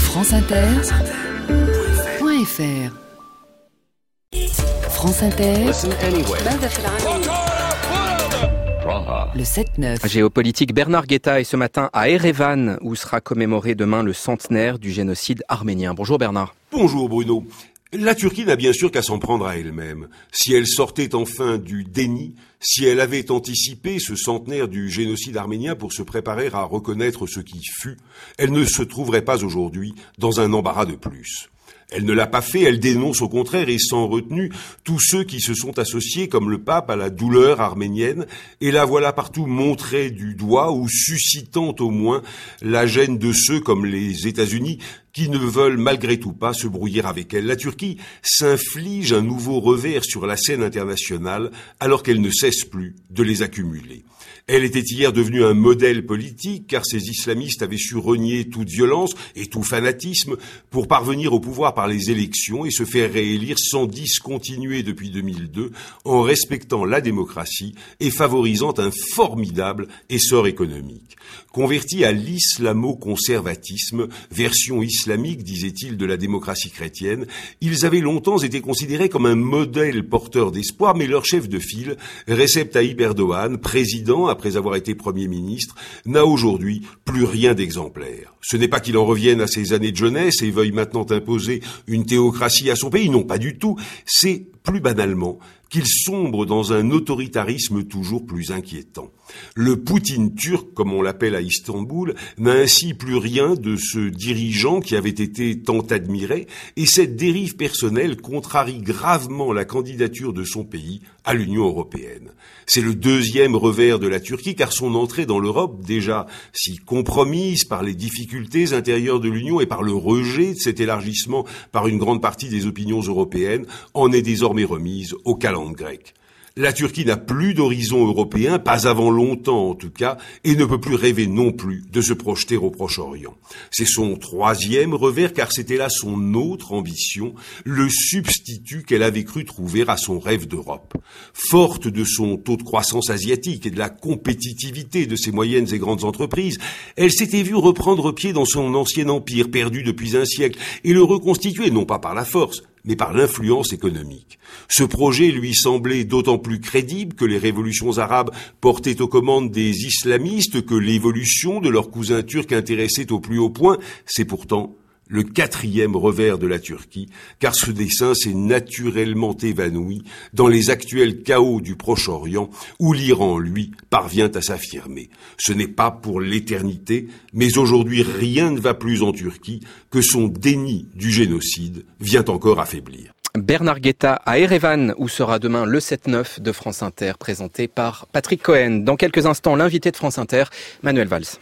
franceinter.fr. France Inter, le 7-9. Géopolitique, Bernard Guetta est ce matin à Erevan, où sera commémoré demain le centenaire du génocide arménien. Bonjour Bernard. Bonjour Bruno. La Turquie n'a bien sûr qu'à s'en prendre à elle-même. Si elle sortait enfin du déni, si elle avait anticipé ce centenaire du génocide arménien pour se préparer à reconnaître ce qui fut, elle ne se trouverait pas aujourd'hui dans un embarras de plus. Elle ne l'a pas fait, elle dénonce au contraire et sans retenue tous ceux qui se sont associés comme le pape à la douleur arménienne et la voilà partout montrée du doigt ou suscitant au moins la gêne de ceux comme les États-Unis qui ne veulent malgré tout pas se brouiller avec elle. La Turquie s'inflige un nouveau revers sur la scène internationale alors qu'elle ne cesse plus de les accumuler. Elle était hier devenue un modèle politique car ces islamistes avaient su renier toute violence et tout fanatisme pour parvenir au pouvoir par les élections et se faire réélire sans discontinuer depuis 2002 en respectant la démocratie et favorisant un formidable essor économique. Convertis à l'islamo-conservatisme, version islamique, disait-il, de la démocratie chrétienne, ils avaient longtemps été considérés comme un modèle porteur d'espoir, mais leur chef de file, Recep Tayyip Erdogan, président après avoir été Premier ministre, n'a aujourd'hui plus rien d'exemplaire. Ce n'est pas qu'il en revienne à ses années de jeunesse et veuille maintenant imposer une théocratie à son pays, non pas du tout, c'est plus banalement qu'il sombre dans un autoritarisme toujours plus inquiétant. Le Poutine turc, comme on l'appelle à Istanbul, n'a ainsi plus rien de ce dirigeant qui avait été tant admiré, et cette dérive personnelle contrarie gravement la candidature de son pays à l'Union européenne. C'est le deuxième revers de la Turquie, car son entrée dans l'Europe, déjà si compromise par les difficultés intérieures de l'Union et par le rejet de cet élargissement par une grande partie des opinions européennes, en est désormais remise au calendes grec. La Turquie n'a plus d'horizon européen, pas avant longtemps en tout cas, et ne peut plus rêver non plus de se projeter au Proche-Orient. C'est son troisième revers, car c'était là son autre ambition, le substitut qu'elle avait cru trouver à son rêve d'Europe. Forte de son taux de croissance asiatique et de la compétitivité de ses moyennes et grandes entreprises, elle s'était vue reprendre pied dans son ancien empire, perdu depuis un siècle, et le reconstituer non pas par la force, mais par l'influence économique. Ce projet lui semblait d'autant plus crédible que les révolutions arabes portaient aux commandes des islamistes, que l'évolution de leurs cousins turcs intéressait au plus haut point. C'est pourtant le quatrième revers de la Turquie, car ce dessein s'est naturellement évanoui dans les actuels chaos du Proche-Orient, où l'Iran, lui, parvient à s'affirmer. Ce n'est pas pour l'éternité, mais aujourd'hui rien ne va plus en Turquie que son déni du génocide vient encore affaiblir. Bernard Guetta à Erevan, où sera demain le 7-9 de France Inter, présenté par Patrick Cohen. Dans quelques instants, l'invité de France Inter, Manuel Valls.